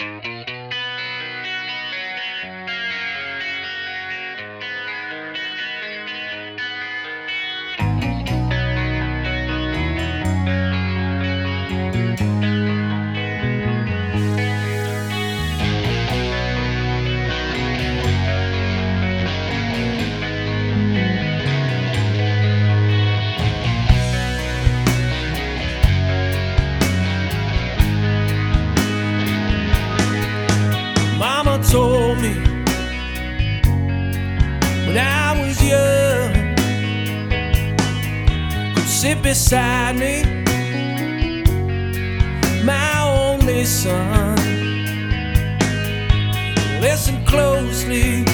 Told me when I was young, could sit beside me, my only son. Listen closely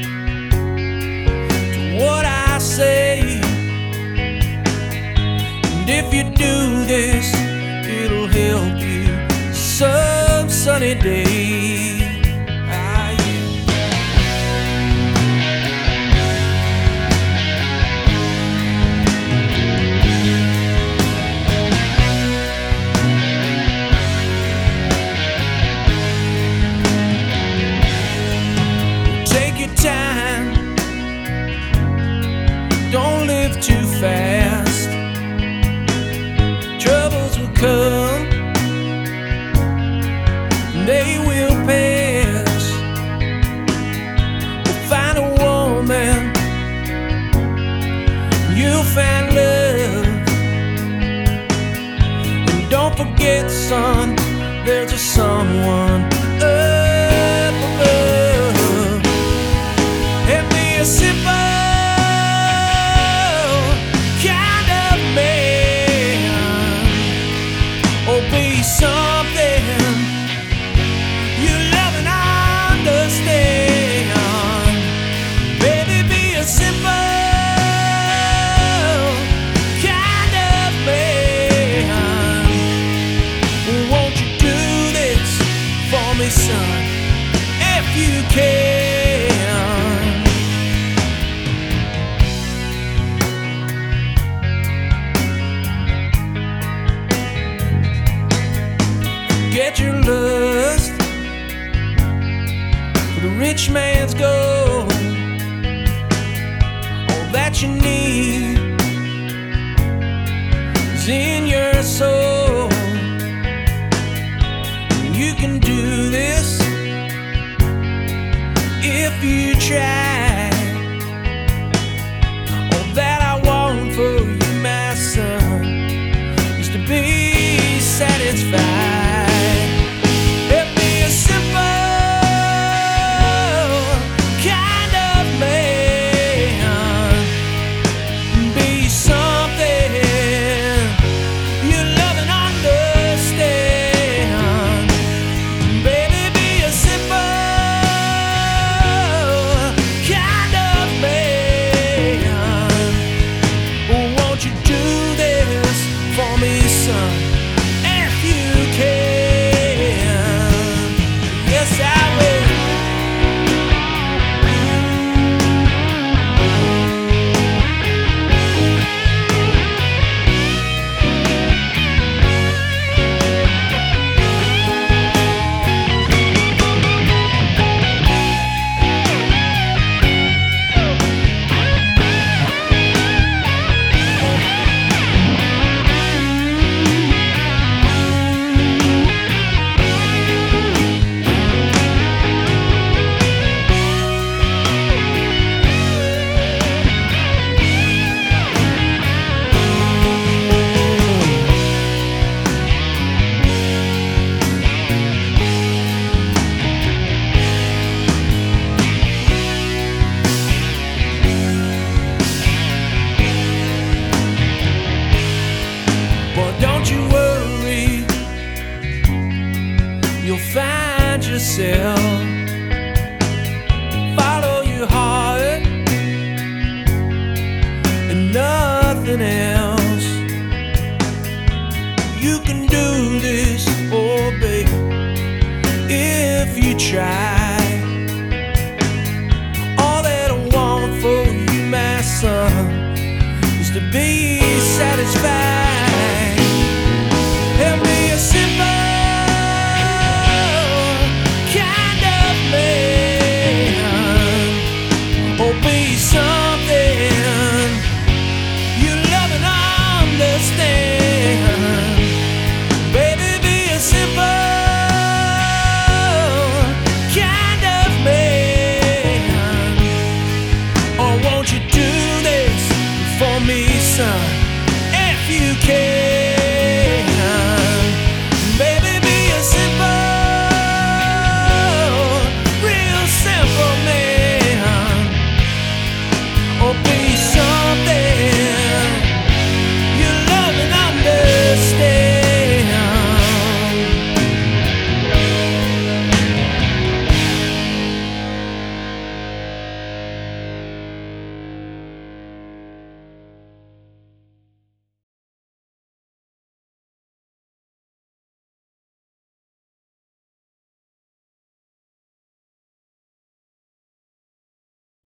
to what I say, and if you do this, it'll help you some sunny day. Time, don't live too fast. Troubles will come, they will pass. We'll find a woman, you'll find love. And don't forget, son, there's a someone up above. A simple kind of man, or be something you love and understand. Baby, be a simple kind of man. Won't you do this for me, son, if you can? Get your lust for the rich man's gold. All that you need is in your soul. You can do this if you try. All that I want for you, my son, is to be satisfied. You'll find yourself